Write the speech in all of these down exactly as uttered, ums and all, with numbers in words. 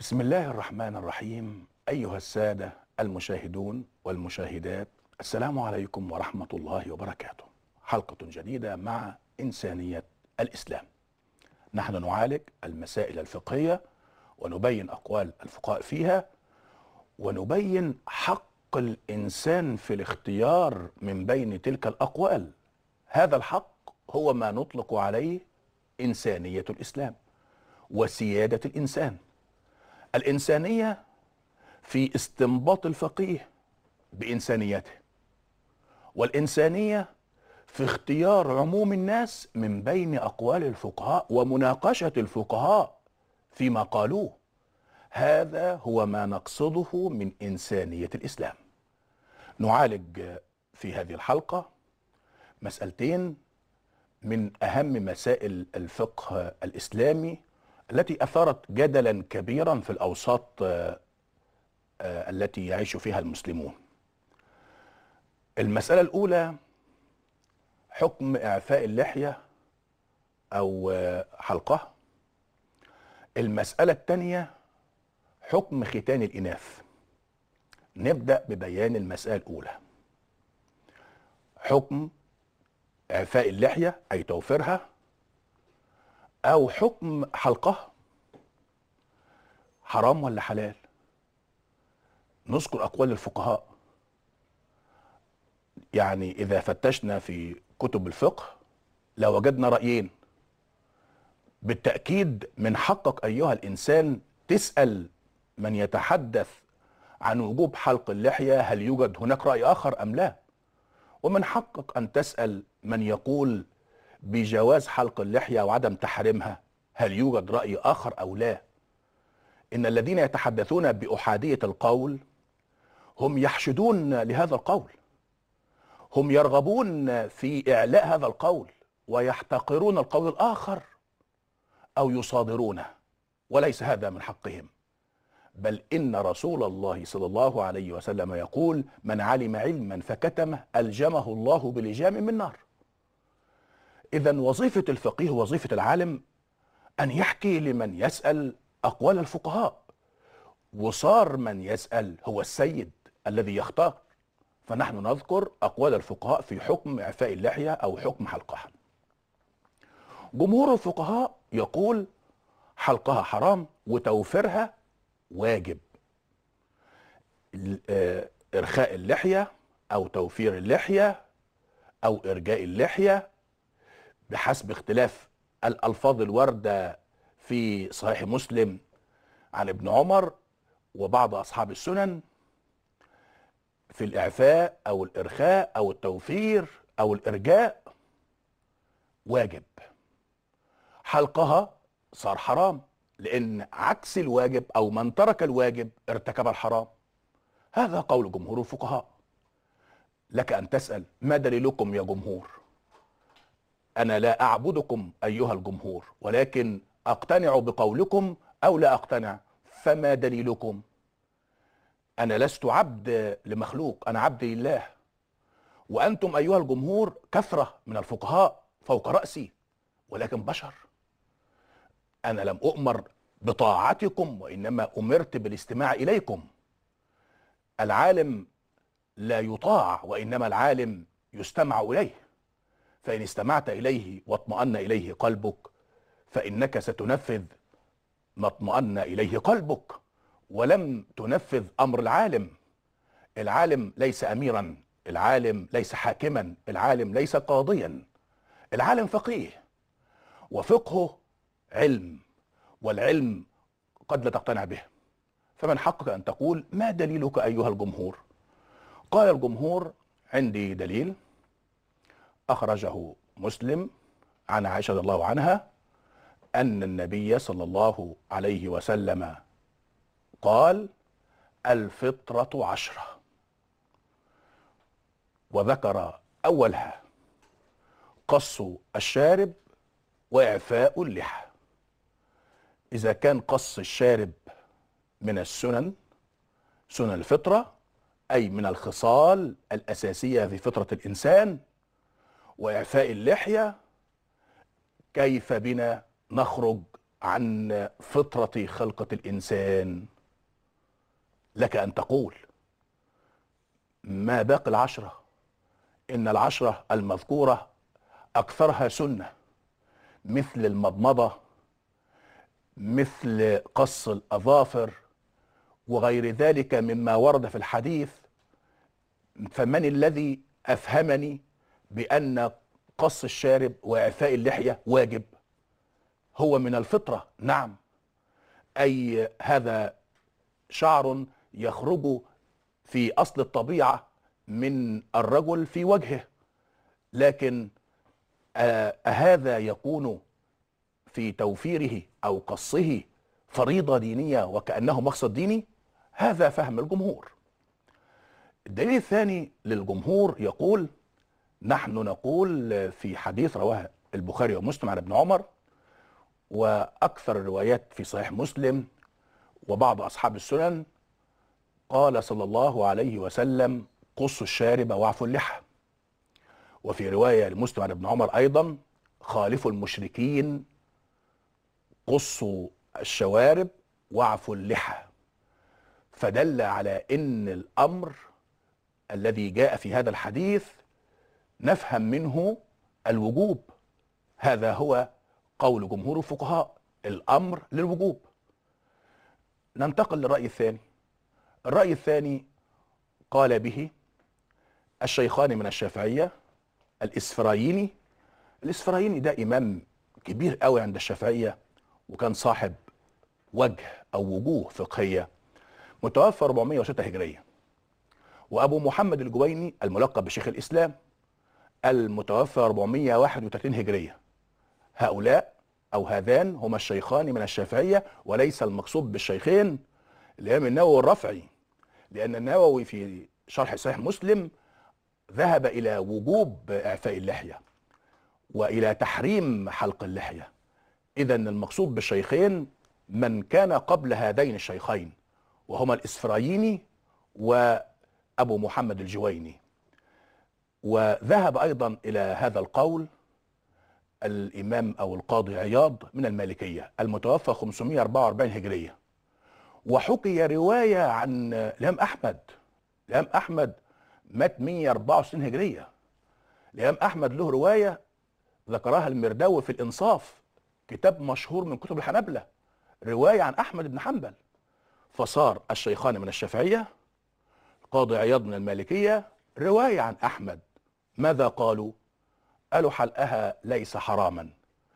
بسم الله الرحمن الرحيم. أيها السادة المشاهدون والمشاهدات، السلام عليكم ورحمة الله وبركاته. حلقة جديدة مع إنسانية الإسلام. نحن نعالج المسائل الفقهية ونبين أقوال الفقهاء فيها، ونبين حق الإنسان في الاختيار من بين تلك الأقوال. هذا الحق هو ما نطلق عليه إنسانية الإسلام وسيادة الإنسان. الإنسانية في استنباط الفقيه بإنسانيته، والإنسانية في اختيار عموم الناس من بين أقوال الفقهاء ومناقشة الفقهاء فيما قالوه. هذا هو ما نقصده من إنسانية الإسلام. نعالج في هذه الحلقة مسألتين من أهم مسائل الفقه الإسلامي التي أثارت جدلا كبيرا في الأوساط التي يعيش فيها المسلمون. المسألة الأولى حكم إعفاء اللحية أو حلقها. المسألة الثانية حكم ختان الإناث. نبدأ ببيان المسألة الأولى. حكم إعفاء اللحية أي توفيرها، أو حكم حلقها، حرام ولا حلال؟ نذكر أقوال الفقهاء. يعني إذا فتشنا في كتب الفقه لوجدنا رأيين. بالتأكيد من حقك أيها الإنسان تسأل من يتحدث عن وجوب حلق اللحية هل يوجد هناك رأي آخر أم لا، ومن حقك أن تسأل من يقول بجواز حلق اللحية وعدم تحريمها هل يوجد رأي آخر أو لا. إن الذين يتحدثون بأحادية القول هم يحشدون لهذا القول، هم يرغبون في إعلاء هذا القول ويحتقرون القول الآخر أو يصادرونه، وليس هذا من حقهم. بل إن رسول الله صلى الله عليه وسلم يقول: من علم علما فكتمه ألجمه الله بلجام من نار. إذن وظيفة الفقيه وظيفة العالم أن يحكي لمن يسأل أقوال الفقهاء، وصار من يسأل هو السيد الذي يختار. فنحن نذكر أقوال الفقهاء في حكم إعفاء اللحية أو حكم حلقها. جمهور الفقهاء يقول حلقها حرام وتوفيرها واجب. إرخاء اللحية أو توفير اللحية أو إرجاء اللحية بحسب اختلاف الألفاظ الواردة في صحيح مسلم عن ابن عمر وبعض أصحاب السنن في الإعفاء أو الإرخاء أو التوفير أو الإرجاء واجب. حلقها صار حرام، لأن عكس الواجب أو من ترك الواجب ارتكب الحرام. هذا قول جمهور الفقهاء. لك أن تسأل: ما دليلكم يا جمهور؟ أنا لا أعبدكم أيها الجمهور، ولكن أقتنع بقولكم أو لا أقتنع. فما دليلكم؟ أنا لست عبد لمخلوق، أنا عبد لله، وأنتم أيها الجمهور كثرة من الفقهاء فوق رأسي، ولكن بشر. أنا لم أؤمر بطاعتكم، وإنما أمرت بالاستماع إليكم. العالم لا يطاع، وإنما العالم يستمع إليه. فإن استمعت إليه واطمأن إليه قلبك فإنك ستنفذ ما اطمأن إليه قلبك، ولم تنفذ أمر العالم. العالم ليس أميرا، العالم ليس حاكما، العالم ليس قاضيا. العالم فقيه، وفقهه علم، والعلم قد لا تقتنع به. فمن حقك أن تقول: ما دليلك أيها الجمهور؟ قال الجمهور: عندي دليل أخرجه مسلم عن عائشة رضي الله عنها أن النبي صلى الله عليه وسلم قال: الفطرة عشرة، وذكر أولها قص الشارب وإعفاء اللحى. إذا كان قص الشارب من السنن، سنن الفطرة، أي من الخصال الأساسية في فطرة الإنسان، وإعفاء اللحية كيف بنا نخرج عن فطرة خلقة الإنسان لك أن تقول ما باقي العشرة، إن العشرة المذكورة أكثرها سنة، مثل المضمضة، مثل قص الأظافر وغير ذلك مما ورد في الحديث. فمن الذي أفهمني بأن قص الشارب وإعفاء اللحية واجب؟ هو من الفطرة، نعم، أي هذا شعر يخرج في أصل الطبيعة من الرجل في وجهه، لكن أهذا يكون في توفيره أو قصه فريضة دينية وكأنه مقصد ديني؟ هذا فهم الجمهور. الدليل الثاني للجمهور يقول: نحن نقول في حديث رواه البخاري ومسلم عن ابن عمر، وأكثر الروايات في صحيح مسلم وبعض أصحاب السنن، قال صلى الله عليه وسلم: قصوا الشارب واعفوا اللحى. وفي رواية لمسلم عن ابن عمر أيضا: خالفوا المشركين، قصوا الشوارب واعفوا اللحى. فدل على ان الامر الذي جاء في هذا الحديث نفهم منه الوجوب. هذا هو قول جمهور الفقهاء، الامر للوجوب. ننتقل للرأي الثاني. الرأي الثاني قال به الشيخان من الشافعية، الإسفرايني. الإسفرايني ده إمام كبير قوي عند الشافعية، وكان صاحب وجه أو وجوه فقهية، متوفى أربعمائة وستة هجرية. وأبو محمد الجويني الملقب بشيخ الإسلام المتوفى أربعمائة وواحد وثلاثين هجرية. هؤلاء أو هذان هما الشيخان من الشافعية، وليس المقصود بالشيخين الإمام النووي الرافعي، لأن النووي في شرح صحيح مسلم ذهب إلى وجوب إعفاء اللحية وإلى تحريم حلق اللحية. إذن المقصود بالشيخين من كان قبل هذين الشيخين، وهما الإسفرايني وأبو محمد الجويني. وذهب أيضا إلى هذا القول الإمام أو القاضي عياض من المالكية المتوفى خمسمائة وأربعة وأربعين هجرية. وحكي رواية عن الإمام أحمد. الإمام أحمد مات مائة وأربعة وستين هجرية. الإمام أحمد له رواية ذكرها المرداوي في الإنصاف، كتاب مشهور من كتب الحنابلة، رواية عن أحمد بن حنبل. فصار الشيخان من الشافعية، القاضي عياض من المالكية، رواية عن أحمد. ماذا قالوا؟ قالوا حلقها ليس حراما،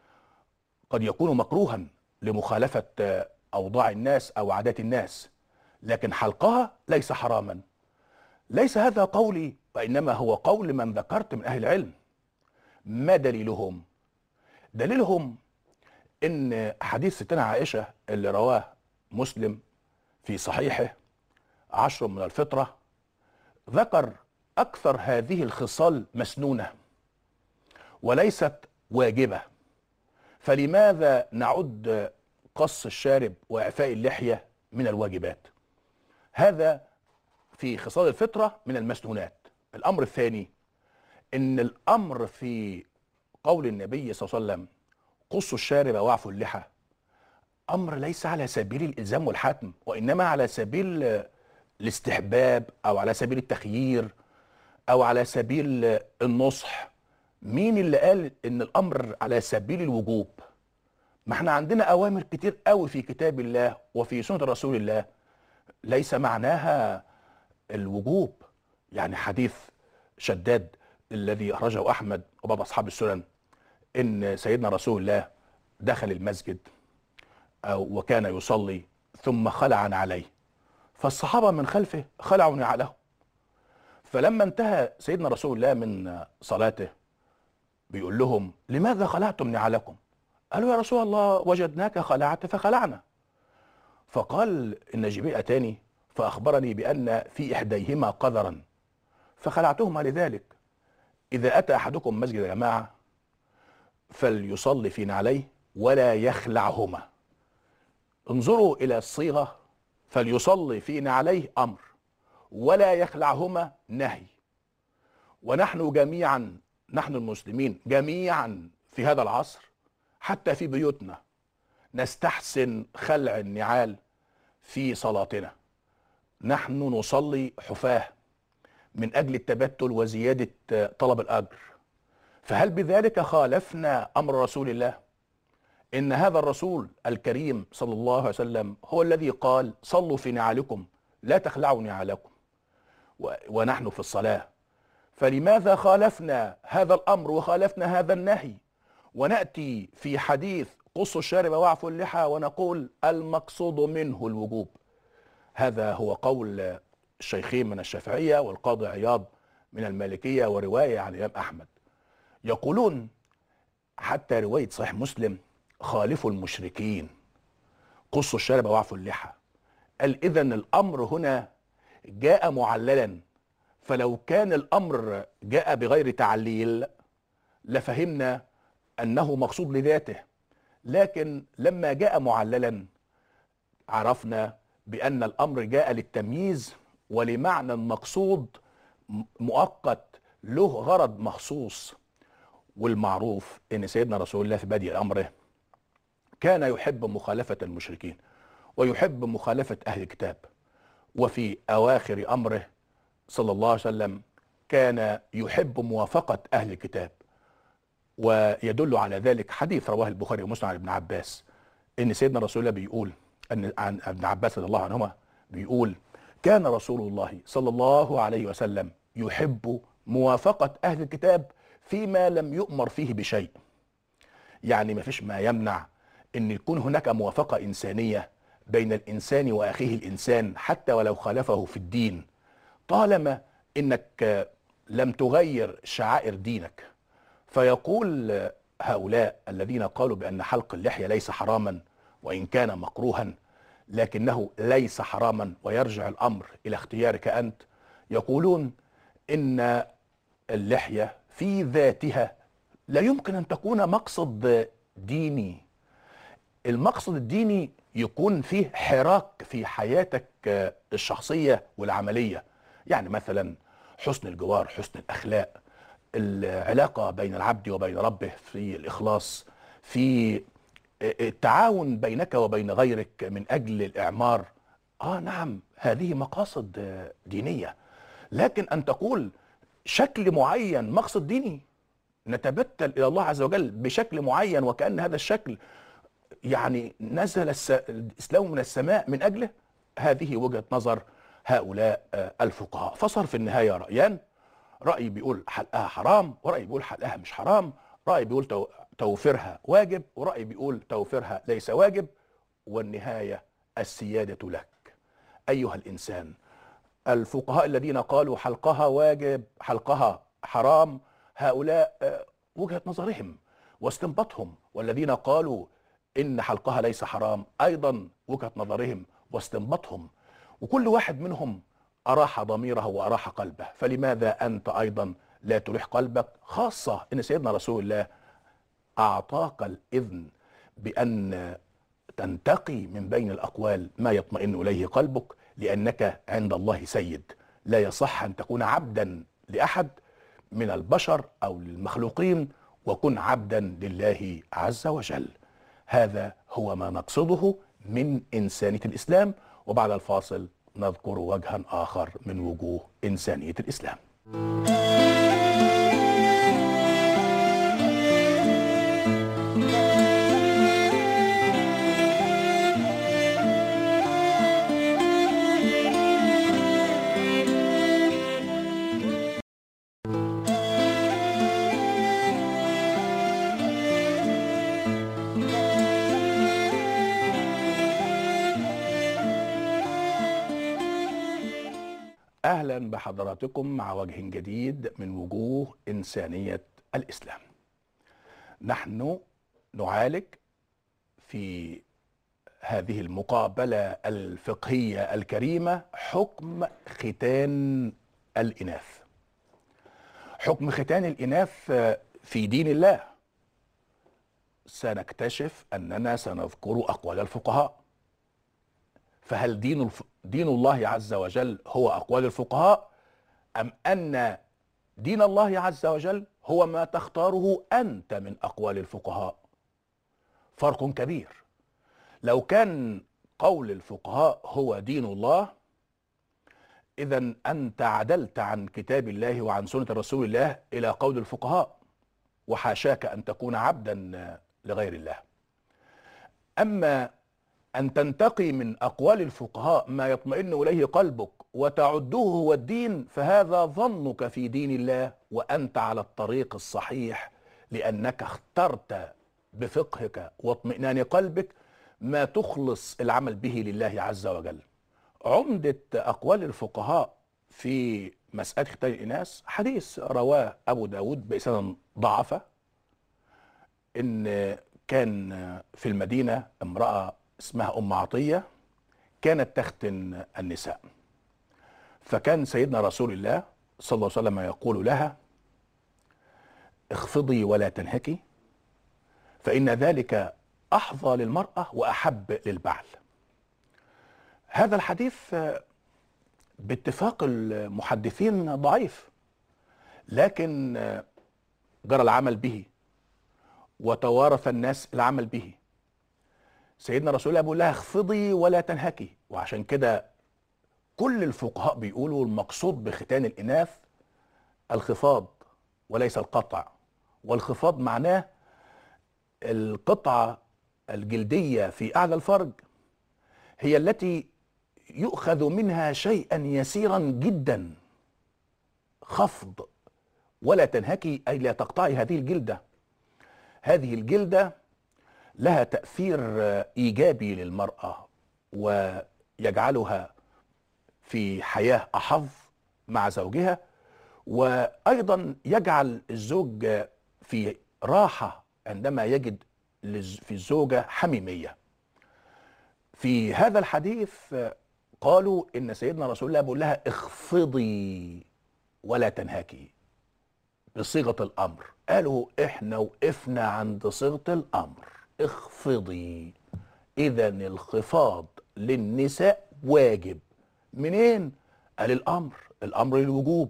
قد يكون مكروها لمخالفة أوضاع الناس أو عادات الناس، لكن حلقها ليس حراما. ليس هذا قولي، وإنما هو قول من ذكرت من أهل العلم. ما دليلهم؟ دليلهم إن حديث ستنا عائشة اللي رواه مسلم في صحيحه عشر من الفطرة ذكر أكثر هذه الخصال مسنونة وليست واجبة. فلماذا نعد قص الشارب وإعفاء اللحية من الواجبات؟ هذا في خصال الفطرة من المسنونات. الأمر الثاني إن الأمر في قول النبي صلى الله عليه وسلم قصوا الشارب واعفوا اللحى أمر ليس على سبيل الإلزام والحتم، وإنما على سبيل الاستحباب أو على سبيل التخيير أو على سبيل النصح. مين اللي قال إن الأمر على سبيل الوجوب؟ ما احنا عندنا أوامر كتير قوي في كتاب الله وفي سنة رسول الله ليس معناها الوجوب. يعني حديث شداد الذي أخرجه أحمد وبعض أصحاب السنن إن سيدنا رسول الله دخل المسجد أو وكان يصلي ثم خلع عليه، فالصحابة من خلفه خلعوا نعله. فلما انتهى سيدنا رسول الله من صلاته بيقول لهم: لماذا خلعتم نعلكم؟ قالوا: يا رسول الله وجدناك خلعت فخلعنا. فقال: إن جبريل أتاني فأخبرني بأن في إحديهما قذرا فخلعتهما لذلك. إذا أتى أحدكم مسجد جماعة فليصلي في نعليه ولا يخلعهما. انظروا إلى الصيغة، فليصلي في نعليه أمر ولا يخلعهما نهي. ونحن جميعا، نحن المسلمين جميعا في هذا العصر حتى في بيوتنا نستحسن خلع النعال في صلاتنا. نحن نصلي حفاة من أجل التبتل وزيادة طلب الأجر، فهل بذلك خالفنا أمر رسول الله؟ إن هذا الرسول الكريم صلى الله عليه وسلم هو الذي قال: صلوا في نعالكم لا تخلعوا نعالكم ونحن في الصلاة. فلماذا خالفنا هذا الأمر وخالفنا هذا النهي، ونأتي في حديث قصوا الشارب واعفوا اللحى ونقول المقصود منه الوجوب؟ هذا هو قول الشيخين من الشافعية والقاضي عياض من المالكية، ورواية عن الإمام أحمد. يقولون حتى رواية صحيح مسلم: خالفوا المشركين قصوا الشارب واعفوا اللحى. قال إذن الأمر هنا جاء معللا، فلو كان الأمر جاء بغير تعليل لفهمنا أنه مقصود لذاته، لكن لما جاء معللا عرفنا بأن الأمر جاء للتمييز ولمعنى مقصود مؤقت له غرض مخصوص. والمعروف أن سيدنا رسول الله في بدء أمره كان يحب مخالفة المشركين ويحب مخالفة أهل الكتاب، وفي أواخر أمره صلى الله عليه وسلم كان يحب موافقة أهل الكتاب. ويدل على ذلك حديث رواه البخاري ومسلم عن ابن عباس، ان سيدنا رسول الله بيقول ان عن ابن عباس رضي الله عنهما بيقول: كان رسول الله صلى الله عليه وسلم يحب موافقة اهل الكتاب فيما لم يؤمر فيه بشيء. يعني ما فيش ما يمنع ان يكون هناك موافقة انسانية بين الانسان واخيه الانسان حتى ولو خالفه في الدين، طالما انك لم تغير شعائر دينك. فيقول هؤلاء الذين قالوا بأن حلق اللحية ليس حراما وإن كان مكروها، لكنه ليس حراما ويرجع الأمر إلى اختيارك أنت، يقولون إن اللحية في ذاتها لا يمكن أن تكون مقصد ديني. المقصد الديني يكون فيه حراك في حياتك الشخصية والعملية، يعني مثلا حسن الجوار، حسن الأخلاق، العلاقة بين العبد وبين ربه في الإخلاص، في التعاون بينك وبين غيرك من أجل الإعمار. آه نعم، هذه مقاصد دينية، لكن أن تقول شكل معين مقصد ديني، نتبتل إلى الله عز وجل بشكل معين وكأن هذا الشكل يعني نزل الإسلام من السماء من أجله، هذه وجهة نظر هؤلاء الفقهاء. فصار في النهاية رأيان: رأي بيقول حلقها حرام، ورأي بيقول حلقها مش حرام، رأي بيقول توفيرها واجب، ورأي بيقول توفيرها ليس واجب، والنهاية السيادة لك أيها الإنسان. الفقهاء الذين قالوا حلقها واجب حلقها حرام، هؤلاء وجهة نظرهم واستنباطهم، والذين قالوا إن حلقها ليس حرام أيضا وجهة نظرهم واستنباطهم، وكل واحد منهم أراح ضميره وأراح قلبه. فلماذا أنت أيضا لا تريح قلبك، خاصة أن سيدنا رسول الله أعطاك الإذن بأن تنتقي من بين الأقوال ما يطمئن إليه قلبك، لأنك عند الله سيد. لا يصح أن تكون عبدا لأحد من البشر أو للمخلوقين، وكن عبدا لله عز وجل. هذا هو ما نقصده من إنسانية الإسلام. وبعد الفاصل نذكر وجها آخر من وجوه إنسانية الإسلام. أهلا بحضراتكم مع وجه جديد من وجوه إنسانية الإسلام. نحن نعالج في هذه المقابلة الفقهية الكريمة حكم ختان الإناث. حكم ختان الإناث في دين الله. سنكتشف أننا سنذكر أقوال الفقهاء، فهل دين الف... دين الله عز وجل هو أقوال الفقهاء، أم أن دين الله عز وجل هو ما تختاره أنت من أقوال الفقهاء؟ فرق كبير. لو كان قول الفقهاء هو دين الله، إذا أنت عدلت عن كتاب الله وعن سنة رسول الله إلى قول الفقهاء، وحاشاك أن تكون عبدا لغير الله. أما أن تنتقي من أقوال الفقهاء ما يطمئن إليه قلبك وتعده هو الدين، فهذا ظنك في دين الله، وأنت على الطريق الصحيح، لأنك اخترت بفقهك واطمئنان قلبك ما تخلص العمل به لله عز وجل. عمدة أقوال الفقهاء في مسألة ختان الإناث حديث رواه أبو داود بإسناد ضعفة، إن كان في المدينة امرأة اسمها أم عطية كانت تختن النساء، فكان سيدنا رسول الله صلى الله عليه وسلم يقول لها: اخفضي ولا تنهكي، فإن ذلك أحظى للمرأة وأحب للبعل. هذا الحديث باتفاق المحدثين ضعيف، لكن جرى العمل به وتوارث الناس العمل به. سيدنا رسول الله بيقول لها اخفضي ولا تنهكي، وعشان كده كل الفقهاء بيقولوا المقصود بختان الإناث الخفاض وليس القطع، والخفاض معناه القطعة الجلدية في أعلى الفرج هي التي يؤخذ منها شيئا يسيرا جدا. خفض ولا تنهكي أي لا تقطعي هذه الجلدة. هذه الجلدة لها تأثير إيجابي للمرأة ويجعلها في حياة أحظ مع زوجها، وأيضا يجعل الزوج في راحة عندما يجد في الزوجة حميمية. في هذا الحديث قالوا إن سيدنا رسول الله بيقول لها اخفضي ولا تنهكي بصيغة الأمر. قالوا إحنا وقفنا عند صيغة الأمر، اخفضي. إذا الخفاض للنساء واجب. منين؟ قال الأمر، الأمر للوجوب.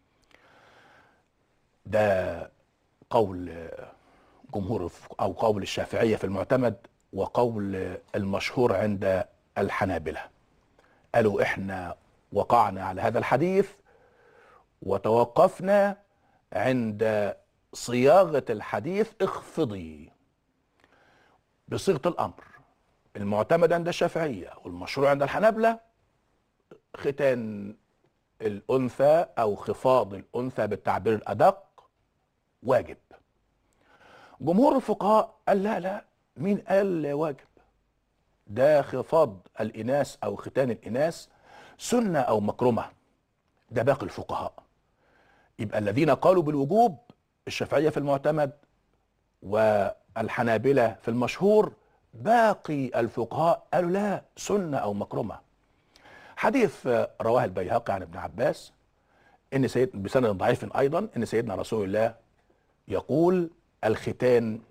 ده قول جمهور أو قول الشافعية في المعتمد، وقول المشهور عند الحنابلة. قالوا إحنا وقعنا على هذا الحديث وتوقفنا عند صياغة الحديث اخفضي بصيغة الأمر. المعتمد عند الشافعية والمشروع عند الحنابلة ختان الأنثى أو خفاض الأنثى بالتعبير الأدق واجب. جمهور الفقهاء قال لا لا، مين قال واجب؟ ده خفاض الإناث أو ختان الإناث سنة أو مكرمة. ده باقي الفقهاء. يبقى الذين قالوا بالوجوب الشافعية في المعتمد والحنابلة في المشهور، باقي الفقهاء قالوا لا، سنة أو مكرمة. حديث رواه البيهقي عن ابن عباس إن سيد بسند ضعيف أيضا إن سيدنا رسول الله يقول: الختان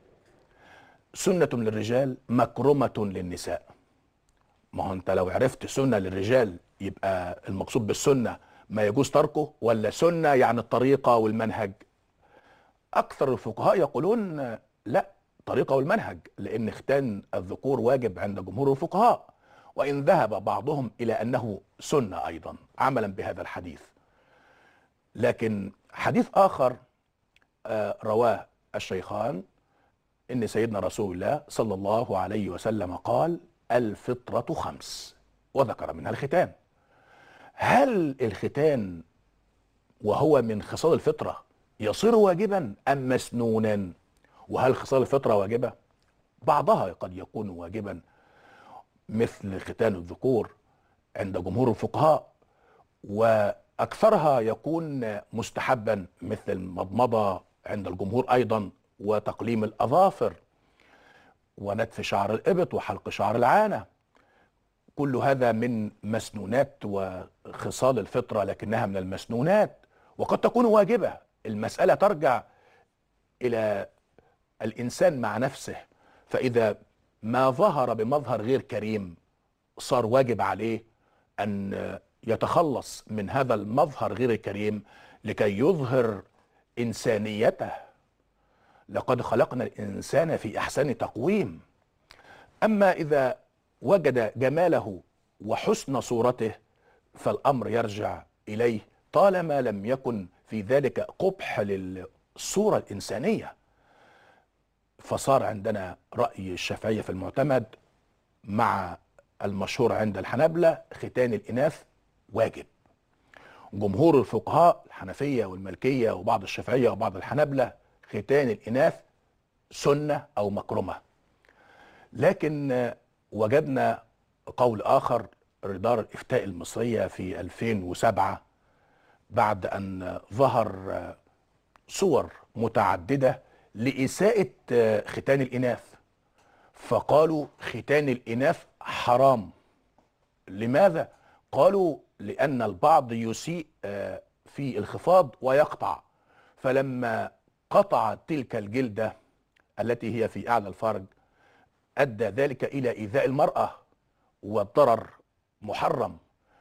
سنة للرجال مكرمة للنساء. ما هو أنت لو عرفت سنة للرجال يبقى المقصود بالسنة ما يجوز تركه، ولا سنة يعني الطريقة والمنهج؟ أكثر الفقهاء يقولون لا، طريقة والمنهج، لأن ختان الذكور واجب عند جمهور الفقهاء، وإن ذهب بعضهم إلى أنه سنة أيضا عملا بهذا الحديث. لكن حديث آخر رواه الشيخان إن سيدنا رسول الله صلى الله عليه وسلم قال: الفطرة خمس، وذكر منها الختان. هل الختان وهو من خصال الفطرة يصير واجبا أم مسنونا؟ وهل خصال الفطرة واجبة؟ بعضها قد يكون واجبا مثل ختان الذكور عند جمهور الفقهاء، وأكثرها يكون مستحبا مثل المضمضة عند الجمهور أيضا، وتقليم الأظافر ونتف شعر الإبط وحلق شعر العانة. كل هذا من مسنونات وخصال الفطرة، لكنها من المسنونات وقد تكون واجبة. المسألة ترجع إلى الإنسان مع نفسه، فإذا ما ظهر بمظهر غير كريم صار واجب عليه أن يتخلص من هذا المظهر غير الكريم لكي يظهر إنسانيته. لقد خلقنا الإنسان في أحسن تقويم. أما إذا وجد جماله وحسن صورته فالأمر يرجع إليه، طالما لم يكن في ذلك قبح للصورة الإنسانية. فصار عندنا رأي الشافعية في المعتمد مع المشهور عند الحنابلة ختان الإناث واجب. جمهور الفقهاء الحنفية والمالكية وبعض الشافعية وبعض الحنابلة ختان الإناث سنة أو مكرمة. لكن وجدنا قول آخر لدار الإفتاء المصرية في ألفين وسبعة بعد أن ظهر صور متعددة لإساءة ختان الإناث، فقالوا ختان الإناث حرام. لماذا؟ قالوا لأن البعض يسيء في الخفاض ويقطع، فلما قطع تلك الجلدة التي هي في أعلى الفرج أدى ذلك إلى إيذاء المرأة والضرر محرم.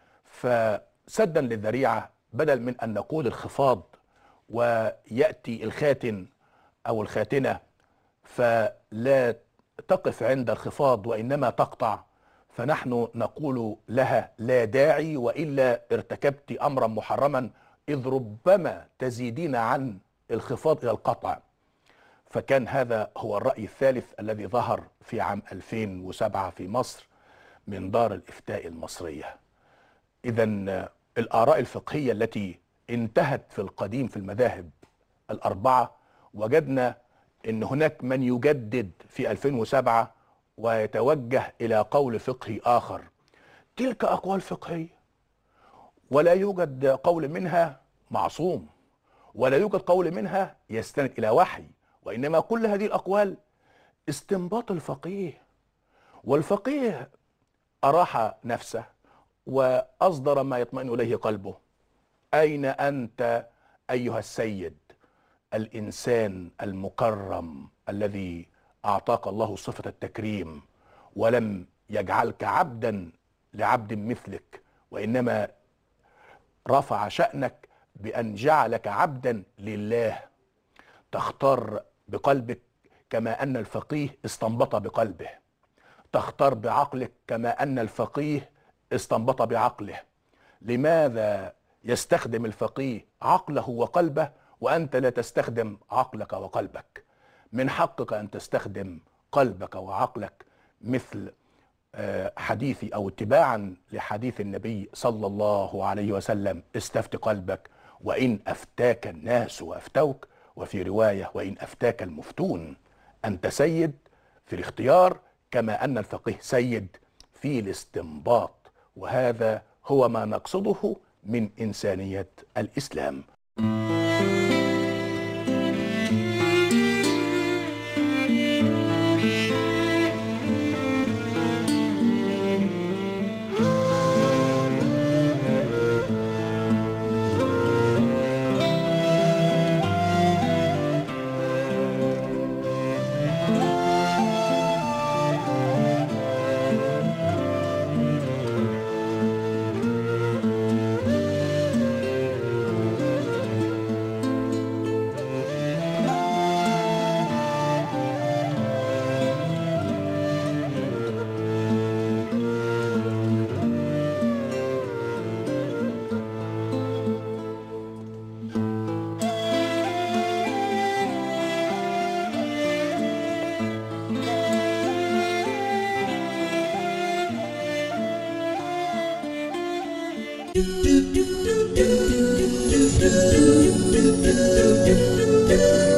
فسدا للذريعة، بدل من أن نقول الخفاض ويأتي الخاتن أو الخاتنة فلا تقف عند الخفاض وإنما تقطع، فنحن نقول لها لا داعي، وإلا ارتكبت أمرا محرما، إذ ربما تزيدين عن الخفاض إلى القطع. فكان هذا هو الرأي الثالث الذي ظهر في عام ألفين وسبعة في مصر من دار الإفتاء المصرية. إذن الآراء الفقهية التي انتهت في القديم في المذاهب الأربعة، وجدنا أن هناك من يجدد في ألفين وسبعة ويتوجه إلى قول فقهي آخر. تلك أقوال فقهية، ولا يوجد قول منها معصوم، ولا يوجد قول منها يستند إلى وحي، وإنما كل هذه الأقوال استنباط الفقيه، والفقيه أراح نفسه وأصدر ما يطمئن إليه قلبه. أين أنت أيها السيد الإنسان المكرم الذي أعطاك الله صفة التكريم ولم يجعلك عبدا لعبد مثلك، وإنما رفع شأنك بأن جعلك عبدا لله؟ تختار بقلبك كما أن الفقيه استنبط بقلبه، تختار بعقلك كما أن الفقيه استنبط بعقله. لماذا يستخدم الفقيه عقله وقلبه وأنت لا تستخدم عقلك وقلبك؟ من حقك أن تستخدم قلبك وعقلك، مثل حديثي أو اتباعا لحديث النبي صلى الله عليه وسلم: استفت قلبك وإن أفتاك الناس وأفتوك، وفي رواية: وإن أفتاك المفتون. أنت سيد في الاختيار كما أن الفقيه سيد في الاستنباط، وهذا هو ما نقصده من إنسانية الإسلام. do do do do do do do do do do